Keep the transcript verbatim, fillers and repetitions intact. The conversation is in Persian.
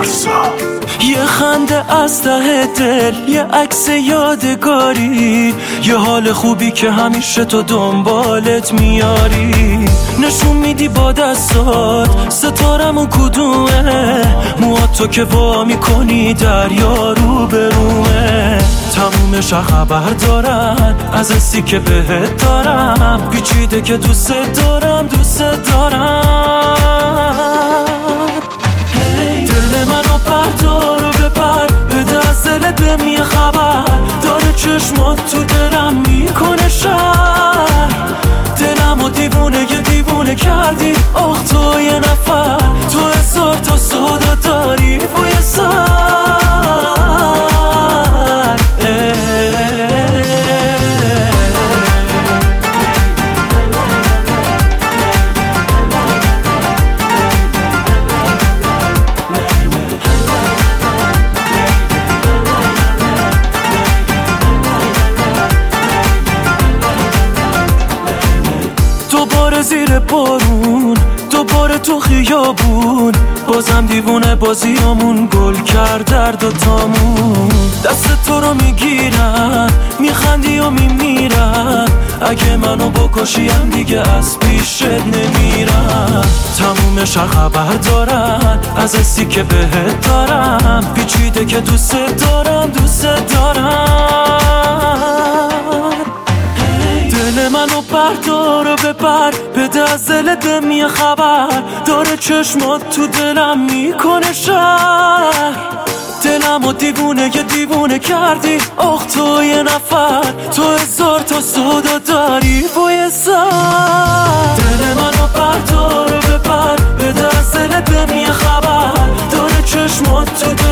پارسا. یه خنده از ته دل، یه عکس یادگاری، یه حال خوبی که همیشه تو دنبالت میاری. نشون میدی با دستات ستارمون کدومه، موهات تو که وا میکنی دریا رو برومه. تمومش خبر دارن از حسی که بهت دارم، پیچیده که دوست دارم دوست دارم. دل منو بردار و ببر، بده از دل دم یه خبر، داره چشمات تو دلم میکنه شهر. دلمو دیوونه یه دیوونه کردی، آخ تو یه نفر، تو هزار تا سودا داری بوی سر. دوباره زیر بارون، دوباره تو خیابون، بازم دیوونه بازیامون گل کرد در دوتامون. دست تو رو میگیرم، میخندی و میمیرم، اگه منو بکشیم دیگه از پیشت نمیرم. تمومش خبر دارن از حسی که بهت دارم، پیچیده که دوست دارم دوست دارم. دل منو بردار و ببر، بده از دل دم یه خبر، داره چشمات تو دلم میکنه شهر. دلمو دیوونه یه دیوونه کردی، آخ تو یه نفر، تو هزار تا سودا داری بوی سر. دل منو بردار و ببر، بده از دل دم یه خبر، داره چشمات تو